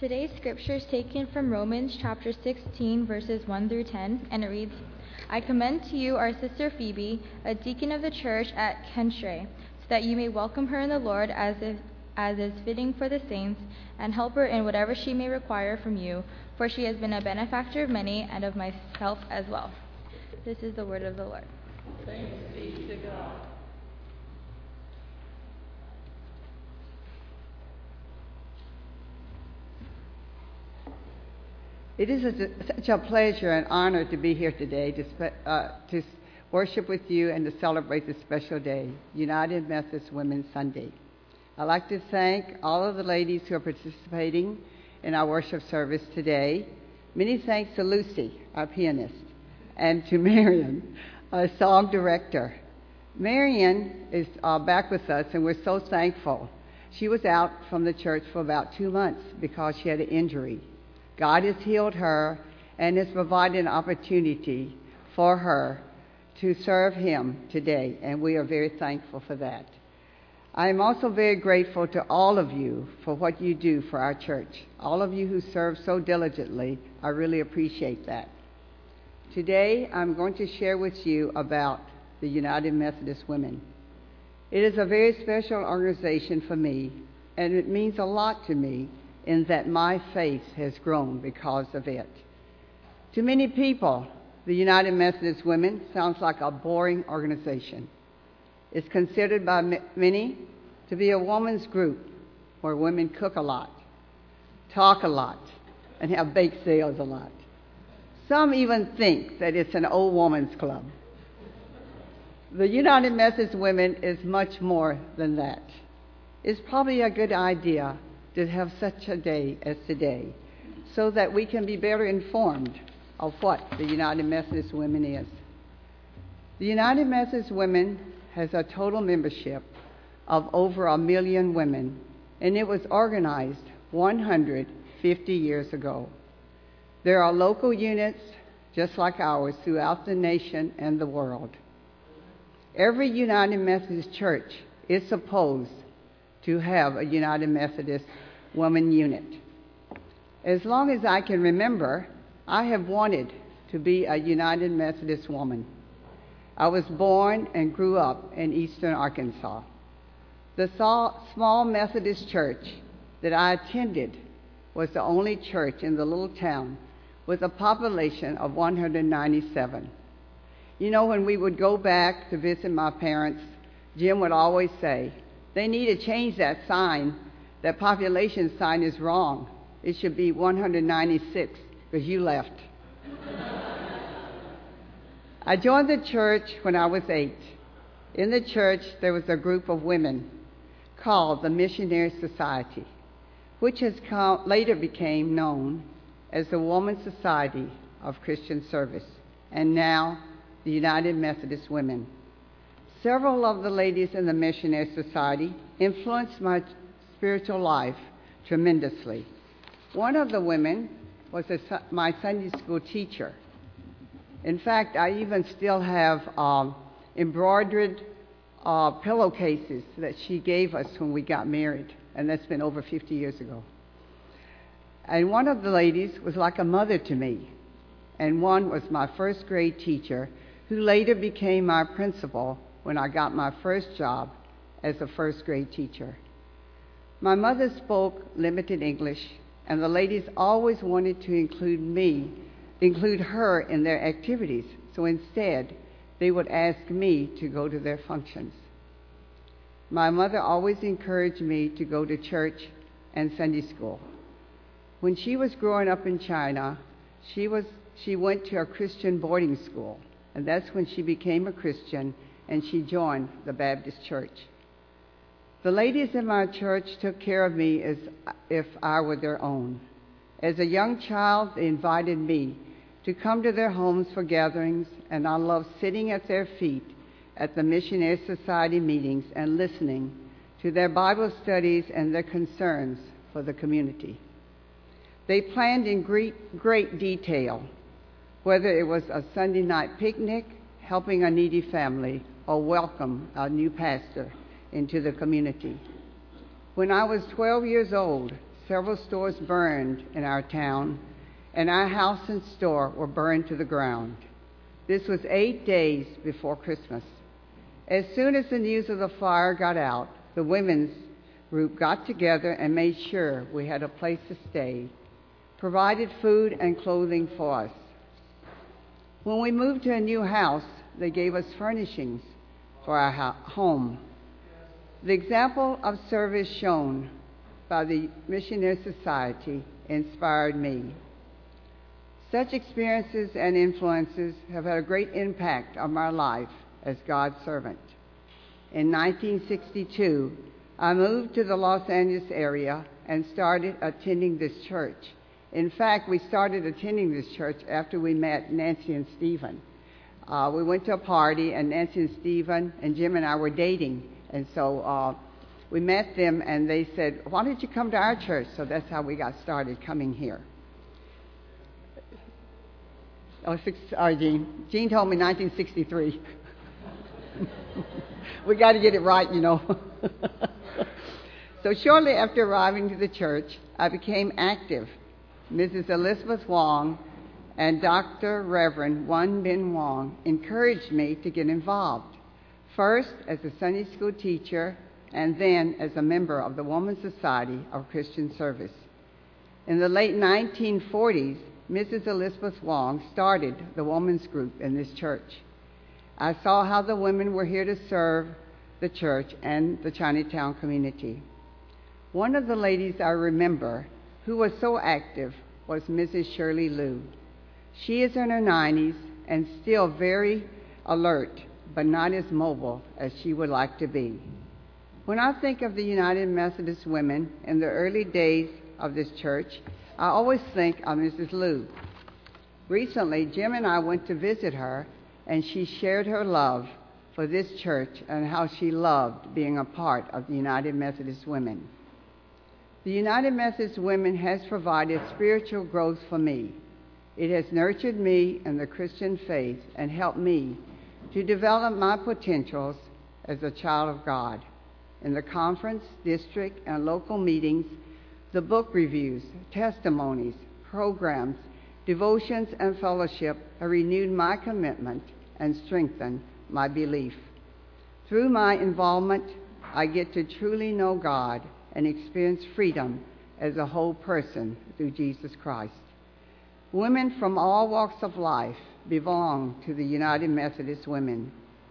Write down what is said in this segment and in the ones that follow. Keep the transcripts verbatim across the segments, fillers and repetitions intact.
Today's scripture is taken from Romans chapter sixteen, verses one through ten, and it reads, I commend to you our sister Phoebe, a deacon of the church at Kenshre, so that you may welcome her in the Lord as if, as is fitting for the saints, and help her in whatever she may require from you, for she has been a benefactor of many and of myself as well. This is the word of the Lord. Thanks be to God. It is a, such a pleasure and honor to be here today to, spe- uh, to worship with you and to celebrate this special day, United Methodist Women's Sunday. I'd like to thank all of the ladies who are participating in our worship service today. Many thanks to Lucy, our pianist, and to Marion, our song director. Marion is uh, back with us, and we're so thankful. She was out from the church for about two months because she had an injury. God has healed her and has provided an opportunity for her to serve Him today, and we are very thankful for that. I am also very grateful to all of you for what you do for our church. All of you who serve so diligently, I really appreciate that. Today, I'm going to share with you about the United Methodist Women. It is a very special organization for me, and it means a lot to me in that my faith has grown because of it. To many people, the United Methodist Women sounds like a boring organization. It's considered by m- many to be a woman's group where women cook a lot, talk a lot, and have bake sales a lot. Some even think that it's an old woman's club. The United Methodist Women is much more than that. It's probably a good idea to have such a day as today so that we can be better informed of what the United Methodist Women is. The United Methodist Women has a total membership of over a million women, and it was organized one hundred fifty years ago. There are local units just like ours throughout the nation and the world. Every United Methodist church is supposed to have a United Methodist woman unit. As long as I can remember, I have wanted to be a United Methodist woman. I was born and grew up in eastern Arkansas. The small Methodist church that I attended was the only church in the little town with a population of one hundred ninety-seven. You know, when we would go back to visit my parents, Jim would always say, they need to change that sign. That population sign is wrong. It should be one hundred ninety-six because you left. I joined the church when I was eight. In the church, there was a group of women called the Missionary Society, which has come, later became known as the Women's Society of Christian Service, and now the United Methodist Women. Several of the ladies in the Missionary Society influenced my spiritual life tremendously. One of the women was a, my Sunday school teacher. In fact, I even still have um, embroidered uh, pillowcases that she gave us when we got married, and that's been over fifty years ago. And one of the ladies was like a mother to me, and one was my first grade teacher, who later became my principal when I got my first job as a first grade teacher. My mother spoke limited English, and the ladies always wanted to include me, include her in their activities. So instead, they would ask me to go to their functions. My mother always encouraged me to go to church and Sunday school. When she was growing up in China, she was she went to a Christian boarding school, and that's when she became a Christian, and she joined the Baptist church. The ladies in my church took care of me as if I were their own. As a young child, they invited me to come to their homes for gatherings, and I loved sitting at their feet at the Missionary Society meetings and listening to their Bible studies and their concerns for the community. They planned in great, great detail, whether it was a Sunday night picnic, helping a needy family, or welcome a new pastor into the community. When I was twelve years old, several stores burned in our town, and our house and store were burned to the ground. This was eight days before Christmas. As soon as the news of the fire got out, the women's group got together and made sure we had a place to stay, provided food and clothing for us. When we moved to a new house, they gave us furnishings for our ho- home. The example of service shown by the Missionary Society inspired me. Such experiences and influences have had a great impact on my life as God's servant. In nineteen sixty-two, I moved to the Los Angeles area and started attending this church. In fact, we started attending this church after we met Nancy and Stephen. Uh, we went to a party, and Nancy and Stephen and Jim and I were dating. And so uh, we met them, and they said, why don't you come to our church? So that's how we got started coming here. Oh, six, sorry, Jean. Jean told me nineteen sixty-three. We got to get it right, you know. So shortly after arriving to the church, I became active. Missus Elizabeth Wong and Doctor Reverend Wan Bin Wong encouraged me to get involved, first as a Sunday school teacher and then as a member of the Women's Society of Christian Service. In the late nineteen forties, Missus Elizabeth Wong started the women's group in this church. I saw how the women were here to serve the church and the Chinatown community. One of the ladies I remember who was so active was Missus Shirley Liu. She is in her nineties and still very alert, but not as mobile as she would like to be. When I think of the United Methodist women in the early days of this church, I always think of Missus Liu. Recently, Jim and I went to visit her, and she shared her love for this church and how she loved being a part of the United Methodist Women. The United Methodist Women has provided spiritual growth for me. It has nurtured me in the Christian faith and helped me to develop my potentials as a child of God. In the conference, district, and local meetings, the book reviews, testimonies, programs, devotions, and fellowship have renewed my commitment and strengthened my belief. Through my involvement, I get to truly know God and experience freedom as a whole person through Jesus Christ. Women from all walks of life belong to the United Methodist Women.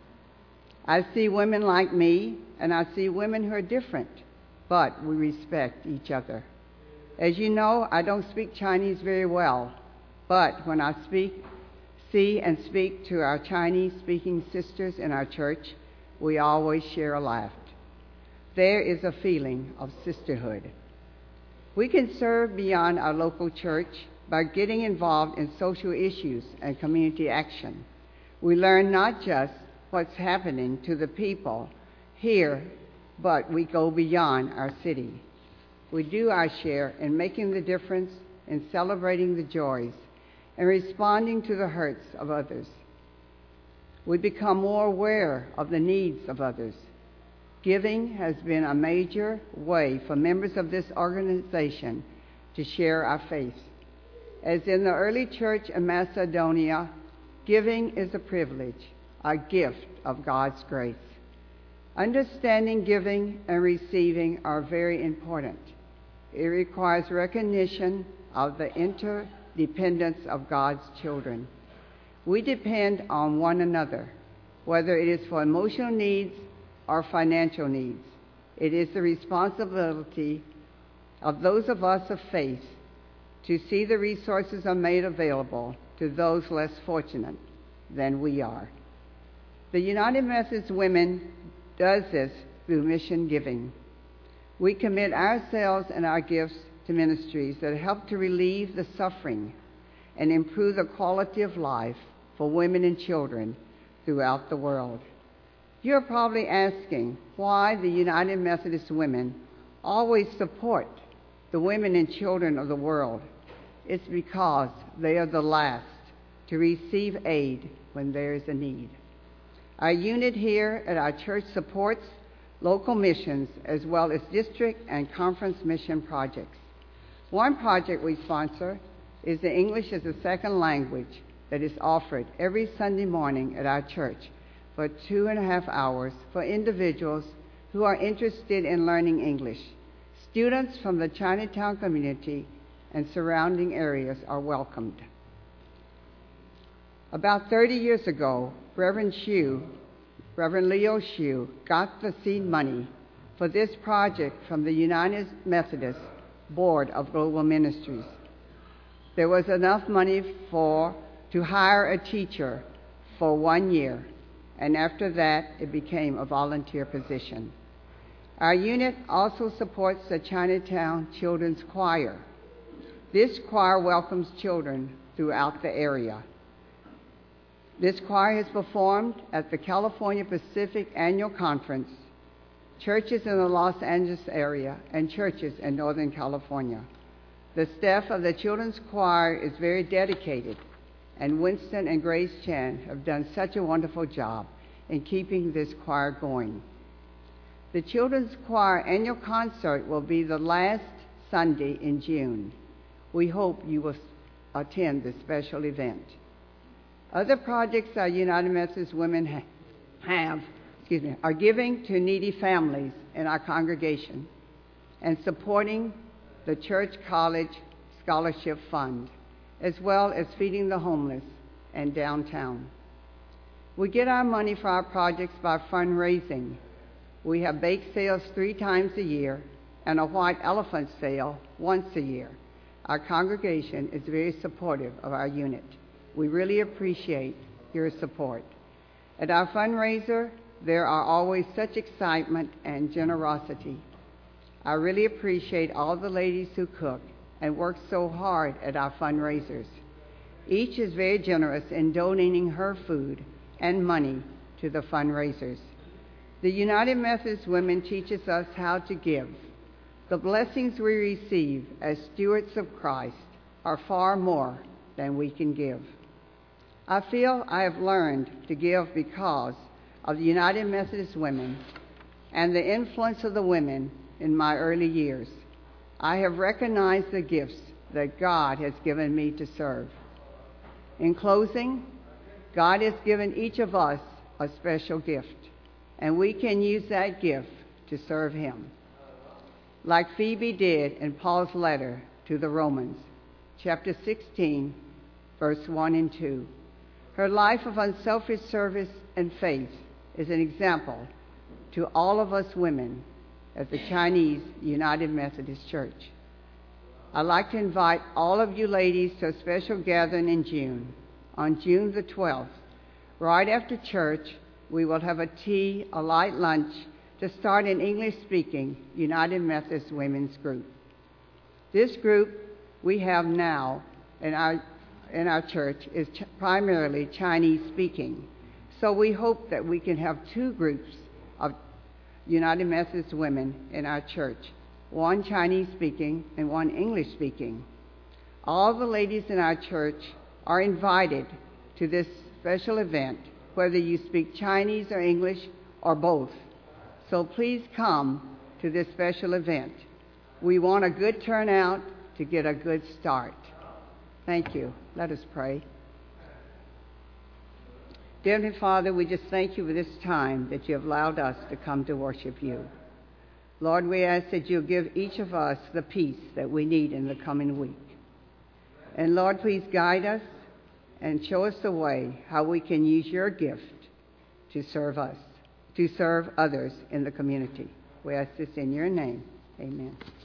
I see women like me, and I see women who are different, but we respect each other. As you know, I don't speak Chinese very well, but when I speak, see and speak to our Chinese-speaking sisters in our church, we always share a laugh. There is a feeling of sisterhood. We can serve beyond our local church by getting involved in social issues and community action. We learn not just what's happening to the people here, but we go beyond our city. We do our share in making the difference, in celebrating the joys, and responding to the hurts of others. We become more aware of the needs of others. Giving has been a major way for members of this organization to share our faith. As in the early church in Macedonia, giving is a privilege, a gift of God's grace. Understanding giving and receiving are very important. It requires recognition of the interdependence of God's children. We depend on one another, whether it is for emotional needs or financial needs. It is the responsibility of those of us of faith to see the resources are made available to those less fortunate than we are. The United Methodist Women does this through mission giving. We commit ourselves and our gifts to ministries that help to relieve the suffering and improve the quality of life for women and children throughout the world. You're probably asking why the United Methodist Women always support the women and children of the world. It's because they are the last to receive aid when there is a need. Our unit here at our church supports local missions as well as district and conference mission projects. One project we sponsor is the English as a Second Language that is offered every Sunday morning at our church for two and a half hours for individuals who are interested in learning English. Students from the Chinatown community and surrounding areas are welcomed. About thirty years ago, Reverend Hsu, Reverend Leo Hsu, got the seed money for this project from the United Methodist Board of Global Ministries. There was enough money for to hire a teacher for one year, and after that, it became a volunteer position. Our unit also supports the Chinatown Children's Choir. This choir welcomes children throughout the area. This choir has performed at the California Pacific Annual Conference, churches in the Los Angeles area, and churches in Northern California. The staff of the children's choir is very dedicated, and Winston and Grace Chan have done such a wonderful job in keeping this choir going. The children's choir annual concert will be the last Sunday in June. We hope you will attend this special event. Other projects our United Methodist Women ha- have excuse me, are giving to needy families in our congregation and supporting the Church College Scholarship Fund, as well as feeding the homeless and downtown. We get our money for our projects by fundraising. We have bake sales three times a year and a white elephant sale once a year. Our congregation is very supportive of our unit. We really appreciate your support. At our fundraiser, there are always such excitement and generosity. I really appreciate all the ladies who cook and work so hard at our fundraisers. Each is very generous in donating her food and money to the fundraisers. The United Methodist Women teaches us how to give. The blessings we receive as stewards of Christ are far more than we can give. I feel I have learned to give because of the United Methodist Women and the influence of the women in my early years. I have recognized the gifts that God has given me to serve. In closing, God has given each of us a special gift, and we can use that gift to serve Him. Like Phoebe did in Paul's letter to the Romans, chapter sixteen, verse one and two. Her life of unselfish service and faith is an example to all of us women at the Chinese United Methodist Church. I'd like to invite all of you ladies to a special gathering in June. On June the twelfth, right after church, we will have a tea, a light lunch, to start an English-speaking United Methodist women's group. This group we have now in our, in our church is ch- primarily Chinese-speaking. So we hope that we can have two groups of United Methodist women in our church, one Chinese-speaking and one English-speaking. All the ladies in our church are invited to this special event, whether you speak Chinese or English or both. So please come to this special event. We want a good turnout to get a good start. Thank you. Let us pray. Dear Heavenly Father, we just thank you for this time that you have allowed us to come to worship you. Lord, we ask that you'll give each of us the peace that we need in the coming week. And Lord, please guide us and show us the way how we can use your gift to serve us, to serve others in the community. We ask this in your name. Amen.